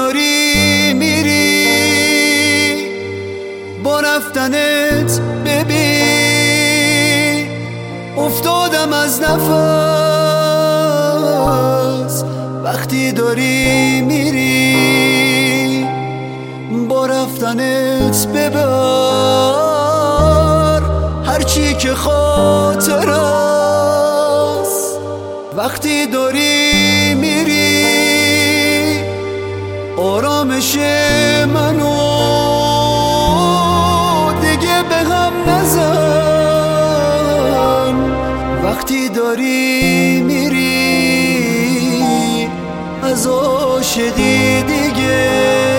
داری میری با رفتنت ببین افتادم از نفس. وقتی داری میری با رفتنت ببر هرچی که خاطر است. وقتی داری میری آرامش منو دیگه به هم نزن. وقتی داری میری از عاشقی دیگه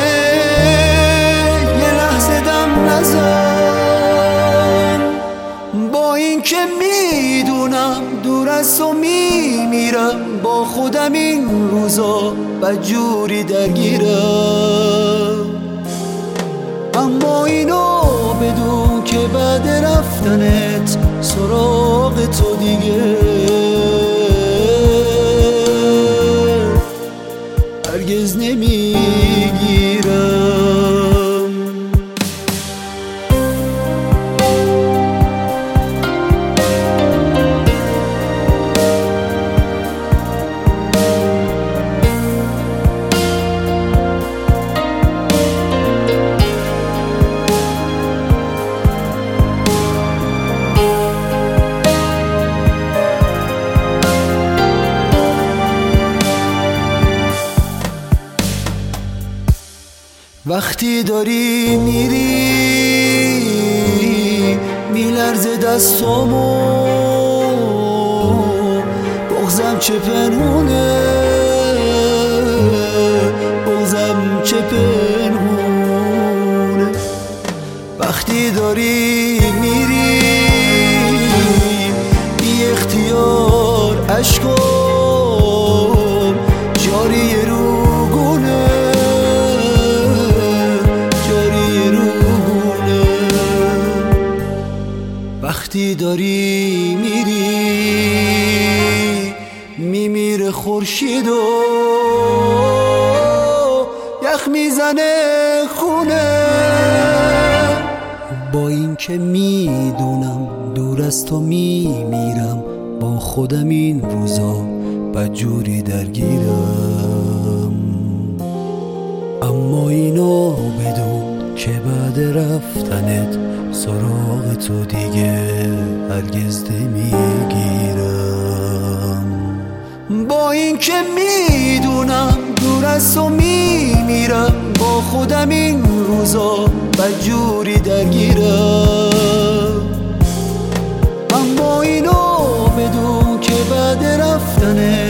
یه لحظه دم نزن. با این که میدونم دور از تو میمیرم با خودم این روزا بدجوری درگیرم. اما اینو بدون که بعد رفتنت سراغ تو دیگه هرگز نمیگیرم. وقتی داری میری میلرزه دستامو بغضم چه پنهونه بغضم چه پنهونه. وقتی داری میری بی اختیار اشکام جاری روگونه وقتی داری میری میمیره خورشید و یخ میزنه خونه. با این که میدونم دور از تو میمیرم با خودم این روزا بدجوری درگیرم. اما اینو بدون که بعد رفتنت سراغ تو دیگه هرگز نمیگیرم. با این که میدونم دور از تو میمیرم با خودم این روزا بدجوری درگیرم. اما اینو بدون که بعد رفتنت